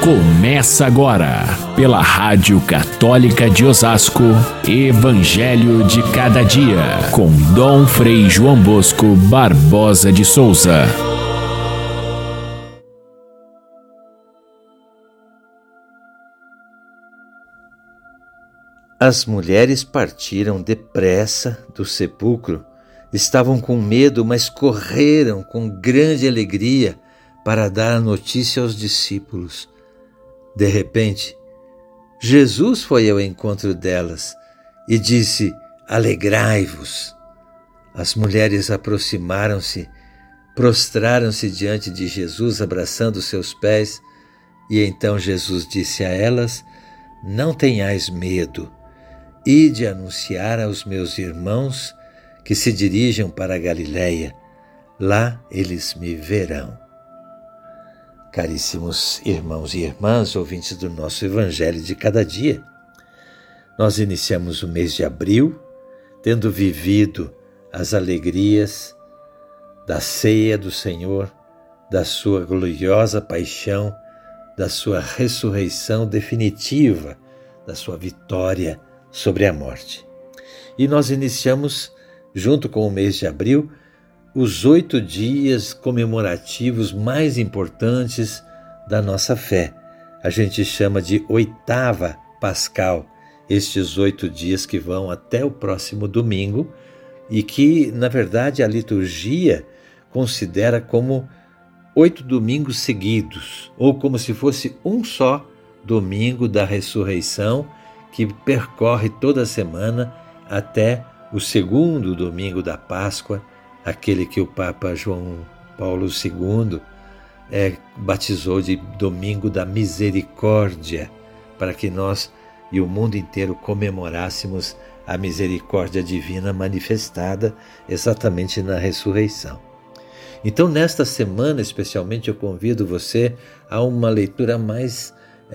Começa agora, pela Rádio Católica de Osasco, Evangelho de Cada Dia, com Dom Frei João Bosco Barbosa de Souza. As mulheres partiram depressa do sepulcro. Estavam com medo, mas correram com grande alegria para dar a notícia aos discípulos. De repente, Jesus foi ao encontro delas e disse: "Alegrai-vos." As mulheres aproximaram-se, prostraram-se diante de Jesus, abraçando seus pés, e então Jesus disse a elas: "Não tenhais medo, ide anunciar aos meus irmãos que se dirijam para a Galiléia, lá eles me verão." Caríssimos irmãos e irmãs, ouvintes do nosso Evangelho de Cada Dia, nós iniciamos o mês de abril, tendo vivido as alegrias da ceia do Senhor, da sua gloriosa paixão, da sua ressurreição definitiva, da sua vitória sobre a morte. E nós iniciamos, junto com o mês de abril, os 8 dias comemorativos mais importantes da nossa fé. A gente chama de oitava pascal, estes 8 dias que vão até o próximo domingo e que, na verdade, a liturgia considera como 8 domingos seguidos, ou como se fosse um só domingo da ressurreição que percorre toda a semana até o segundo domingo da Páscoa, aquele que o Papa João Paulo II batizou de Domingo da Misericórdia, para que nós e o mundo inteiro comemorássemos a misericórdia divina manifestada exatamente na ressurreição. Então, nesta semana, especialmente, eu convido você a uma leitura mais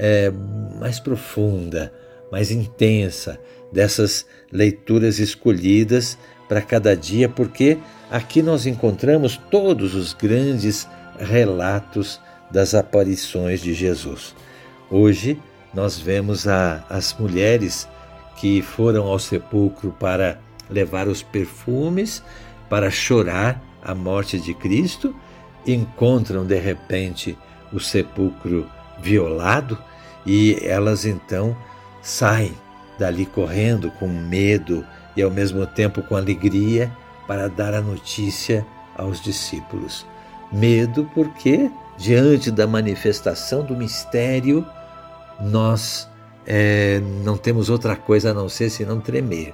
profunda, mais intensa, dessas leituras escolhidas para cada dia, porque aqui nós encontramos todos os grandes relatos das aparições de Jesus. Hoje nós vemos as mulheres que foram ao sepulcro para levar os perfumes, para chorar a morte de Cristo, encontram de repente o sepulcro violado e elas então saem dali correndo com medo e ao mesmo tempo com alegria para dar a notícia aos discípulos. Medo porque, diante da manifestação do mistério, nós não temos outra coisa a não ser senão tremer.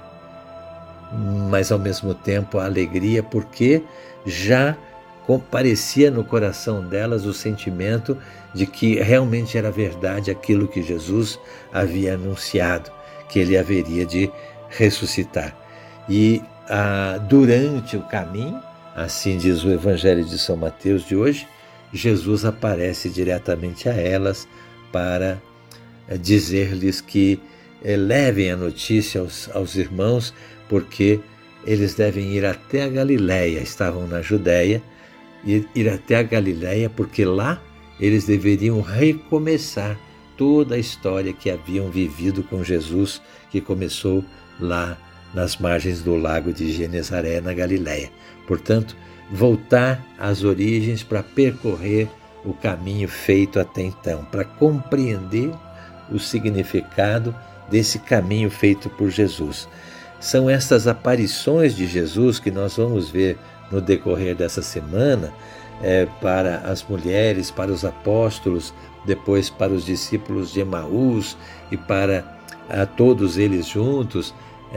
Mas ao mesmo tempo a alegria porque já comparecia no coração delas o sentimento de que realmente era verdade aquilo que Jesus havia anunciado, que ele haveria de ressuscitar. E durante o caminho, assim diz o Evangelho de São Mateus de hoje, Jesus aparece diretamente a elas para dizer-lhes que levem a notícia aos irmãos, porque eles devem ir até a Galiléia. Estavam na Judéia, ir até a Galiléia, porque lá eles deveriam recomeçar toda a história que haviam vivido com Jesus, que começou lá nas margens do lago de Genezaré, na Galiléia. Portanto, voltar às origens para percorrer o caminho feito até então, para compreender o significado desse caminho feito por Jesus. São estas aparições de Jesus que nós vamos ver no decorrer dessa semana, para as mulheres, para os apóstolos, depois para os discípulos de Emaús e para todos eles juntos,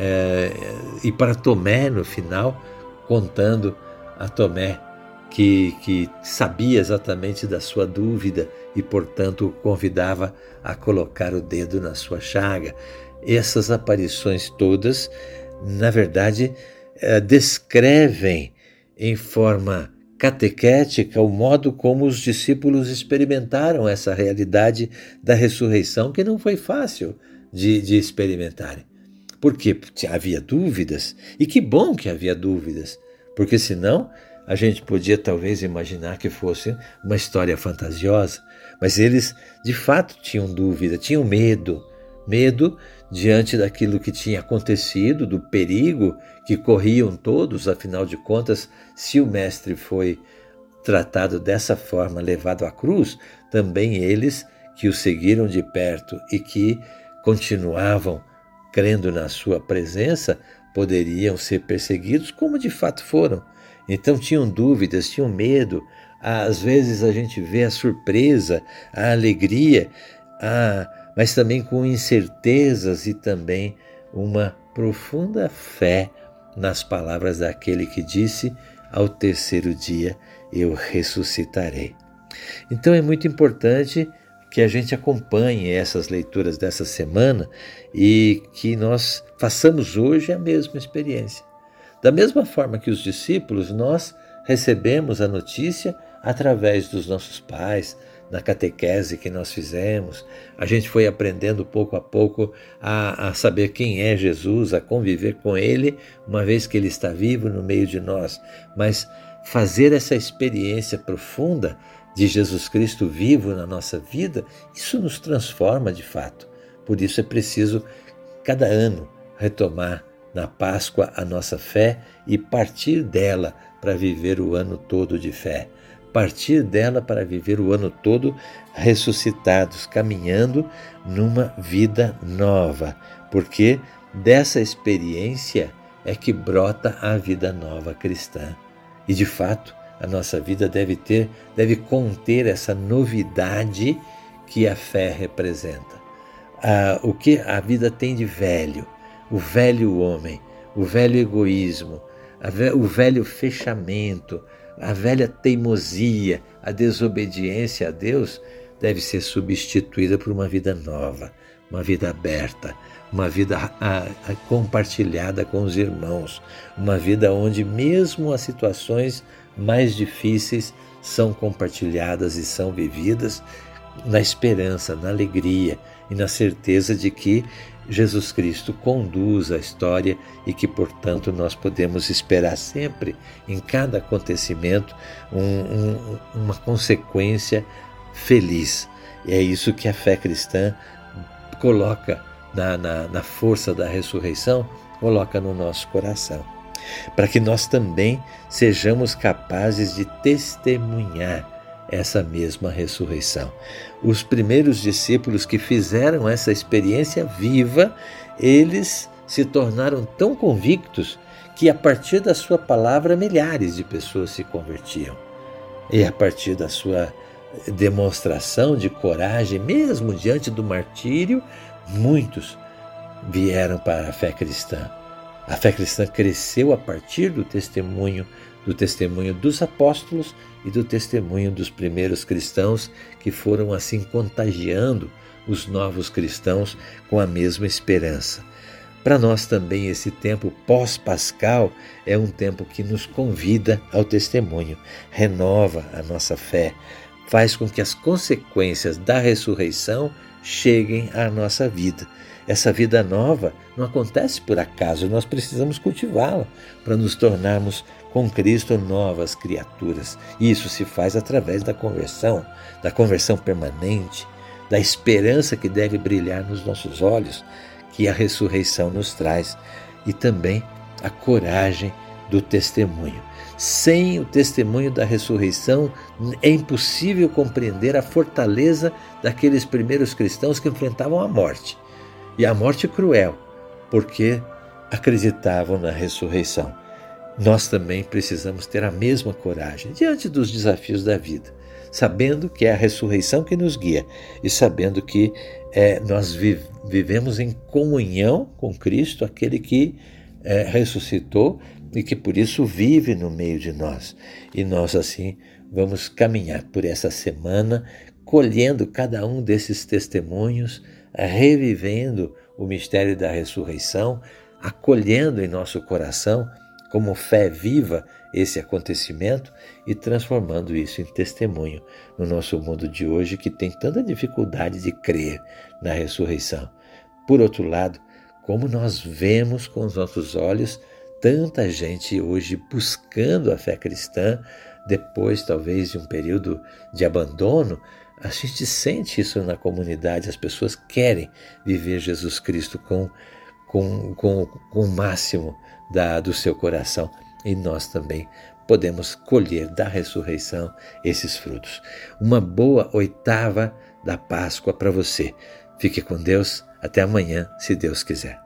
e para Tomé no final, contando a Tomé que sabia exatamente da sua dúvida e, portanto, o convidava a colocar o dedo na sua chaga. Essas aparições todas, na verdade, descrevem em forma catequética o modo como os discípulos experimentaram essa realidade da ressurreição, que não foi fácil de experimentarem. Porque havia dúvidas, e que bom que havia dúvidas, porque senão a gente podia talvez imaginar que fosse uma história fantasiosa, Mas eles, de fato, tinham dúvida, tinham medo. Medo diante daquilo que tinha acontecido, do perigo que corriam todos, afinal de contas, se o Mestre foi tratado dessa forma, levado à cruz, também eles que o seguiram de perto e que continuavam crendo na sua presença, poderiam ser perseguidos, como de fato foram. Então tinham dúvidas, tinham medo. Às vezes a gente vê a surpresa, a alegria, mas também com incertezas e também uma profunda fé nas palavras daquele que disse: ao terceiro dia eu ressuscitarei. Então é muito importante que a gente acompanhe essas leituras dessa semana e que nós façamos hoje a mesma experiência. Da mesma forma que os discípulos, nós recebemos a notícia através dos nossos pais, na catequese que nós fizemos. A gente foi aprendendo pouco a pouco a saber quem é Jesus, a conviver com Ele, uma vez que Ele está vivo no meio de nós. Mas fazer essa experiência profunda de Jesus Cristo vivo na nossa vida, isso nos transforma de fato. Por isso é preciso, cada ano, retomar na Páscoa a nossa fé e partir dela para viver o ano todo de fé. Partir dela para viver o ano todo ressuscitados, caminhando numa vida nova, porque dessa experiência é que brota a vida nova cristã. E de fato, a nossa vida deve conter essa novidade que a fé representa. O que a vida tem de velho? O velho homem, o velho egoísmo, o velho fechamento, a velha teimosia, a desobediência a Deus deve ser substituída por uma vida nova, uma vida aberta, uma vida compartilhada com os irmãos, uma vida onde mesmo as situações mais difíceis são compartilhadas e são vividas na esperança, na alegria e na certeza de que Jesus Cristo conduz a história e que, portanto, nós podemos esperar sempre, em cada acontecimento, uma consequência feliz. E é isso que a fé cristã coloca na força da ressurreição, coloca no nosso coração, para que nós também sejamos capazes de testemunhar essa mesma ressurreição. Os primeiros discípulos que fizeram essa experiência viva, eles se tornaram tão convictos que a partir da sua palavra milhares de pessoas se convertiam. E a partir da sua demonstração de coragem, mesmo diante do martírio, muitos vieram para a fé cristã. A fé cristã cresceu a partir do testemunho dos apóstolos e do testemunho dos primeiros cristãos, que foram assim contagiando os novos cristãos com a mesma esperança. Para nós também esse tempo pós-pascal é um tempo que nos convida ao testemunho, renova a nossa fé, faz com que as consequências da ressurreição cheguem à nossa vida. Essa vida nova não acontece por acaso, nós precisamos cultivá-la para nos tornarmos com Cristo novas criaturas. E isso se faz através da conversão permanente, da esperança que deve brilhar nos nossos olhos, que a ressurreição nos traz, e também a coragem do testemunho. Sem o testemunho da ressurreição, é impossível compreender a fortaleza daqueles primeiros cristãos que enfrentavam a morte, e a morte cruel, porque acreditavam na ressurreição. Nós também precisamos ter a mesma coragem diante dos desafios da vida, sabendo que é a ressurreição que nos guia e sabendo que nós vivemos em comunhão com Cristo, aquele que ressuscitou e que por isso vive no meio de nós. E nós assim vamos caminhar por essa semana, colhendo cada um desses testemunhos, revivendo o mistério da ressurreição, acolhendo em nosso coração como fé viva esse acontecimento e transformando isso em testemunho no nosso mundo de hoje, que tem tanta dificuldade de crer na ressurreição. Por outro lado, como nós vemos com os nossos olhos tanta gente hoje buscando a fé cristã, depois talvez de um período de abandono, A gente sente isso na comunidade, as pessoas querem viver Jesus Cristo com o máximo do seu coração. E nós também podemos colher da ressurreição esses frutos. Uma boa oitava da Páscoa para você. Fique com Deus. Até amanhã, se Deus quiser.